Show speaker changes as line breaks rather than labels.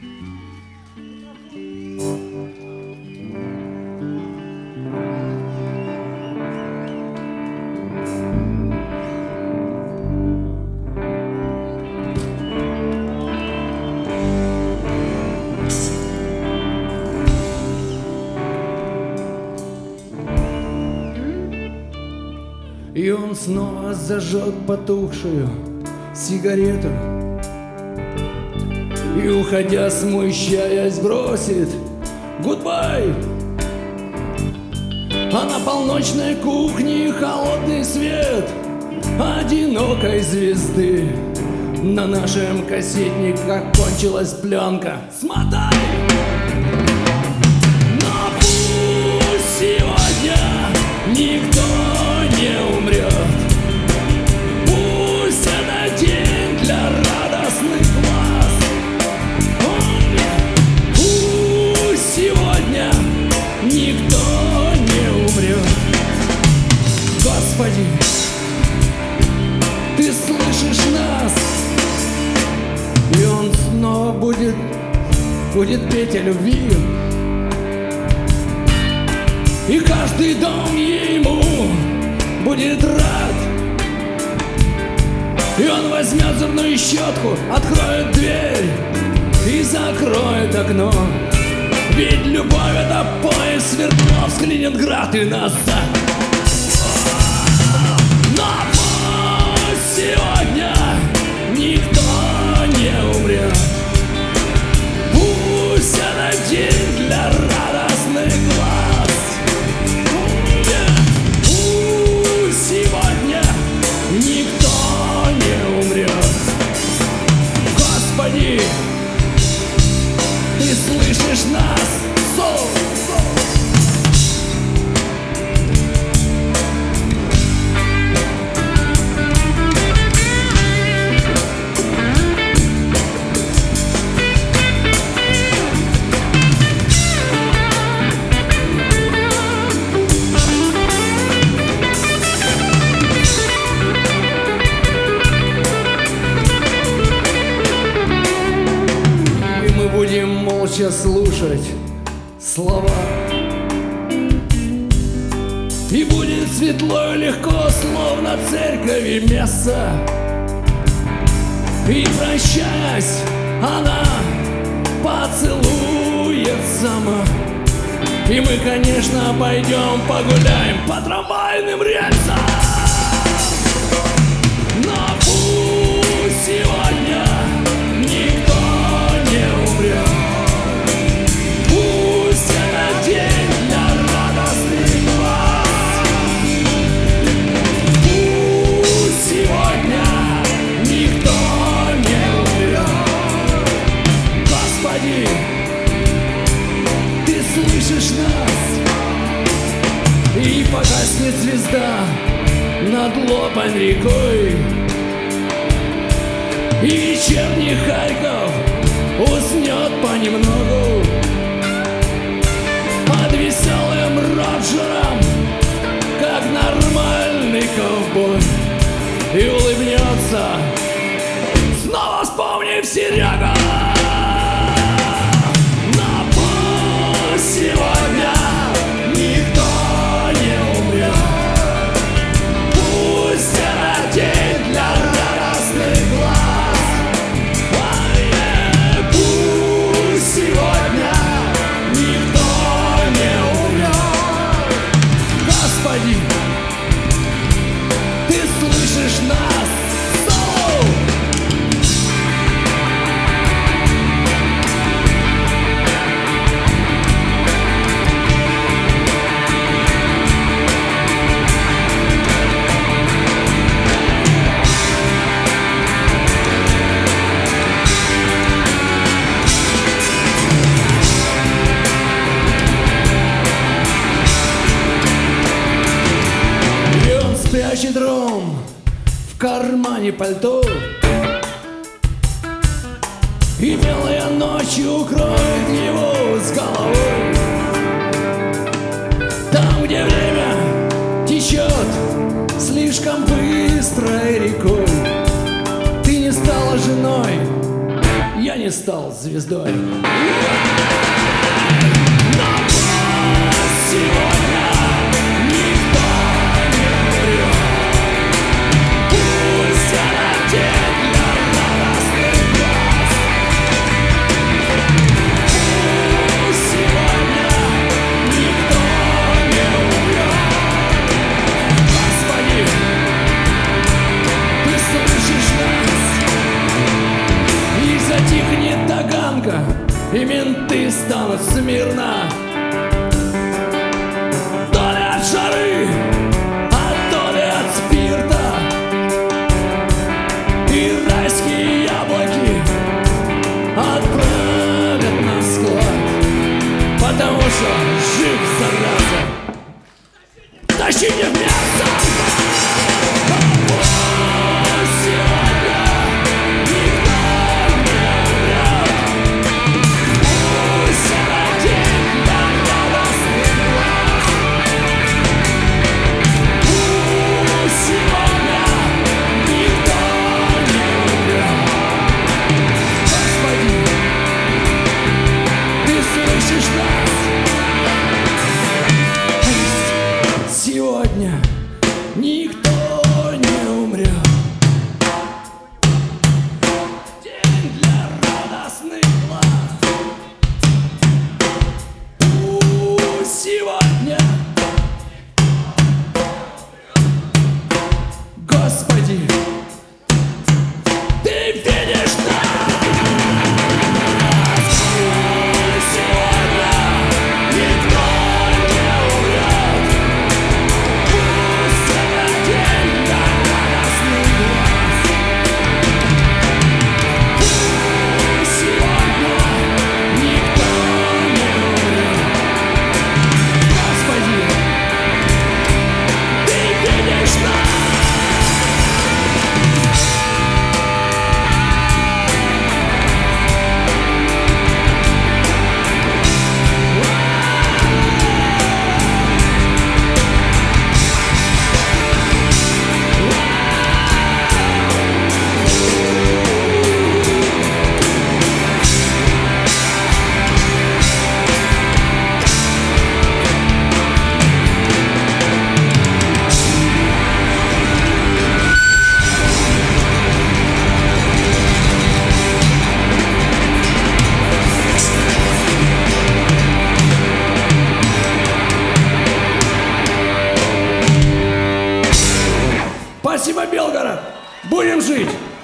И он снова зажег потухшую сигарету и, уходя, смущаясь, бросит гудбай. А на полночной кухне холодный свет одинокой звезды. На нашем кассетнике кончилась пленка. Смотай! Но пусть сегодня никто не умрет. Пусть это день для радостных глаз. Пусть сегодня никто не умрет. Господи, Ты слышишь нас? И он снова будет петь о любви. И каждый дом ему будет рад. И он возьмет зубную щетку, откроет дверь и закроет окно. Ведь любовь — это поезд Свердловск, Ленинград и назад. Но пусть сегодня никто не умрет. Пусть это день для радостных глаз. Пусть сегодня никто не умрет. Господи, Ты слышишь нас? Будем молча слушать слова. И будет светло и легко, словно церковь и месса. И прощаясь, она поцелует сама. И мы, конечно, пойдем погуляем по трамвайным рельсам. Но пусть сегодня никто не умрет. Пусть это день для радостных глаз. Пусть сегодня никто не умрет. Господи, Ты слышишь нас? И погаснет звезда над Лопань рекой, и вечерний Харьков уснет понемногу под веселым Роджером, как нормальный ковбой, и улыбнется, снова вспомнив Серега. Но пусть сегодня никто не умрет. Пусть это день для радостных глаз. Сегодня никто не умрет. Господи, Ты слышишь нас? Прячет ром в кармане пальто, и белая ночь укроет его с головой. Там, где время течет слишком быстрой рекой, ты не стала женой, я я не стал звездой. Сегодня никто не умрет. Пусть это день для радостных глаз. Пусть сегодня никто не умрет. Господи, ты слышишь нас? И затихнет таганка, и менты станут смирно. Жары, а то ли от спирта. И райские яблоки отправят на склад, потому что жив, зараза. Тащите в мясо! Сегодня никто не умрет. Пусть это день для радостных глаз. Сегодня никто не умрет. Господи, ты слышишь нас? Пусть сегодня никто не умрет. День для радостных глаз. Пусть сегодня. Господи, ты видишь нас? Сегодня никто не умрет. Пусть это день для радостных глаз. Пусть сегодня никто не умрет. Господи, ты видишь нас? Спасибо, Белгород! Будем жить!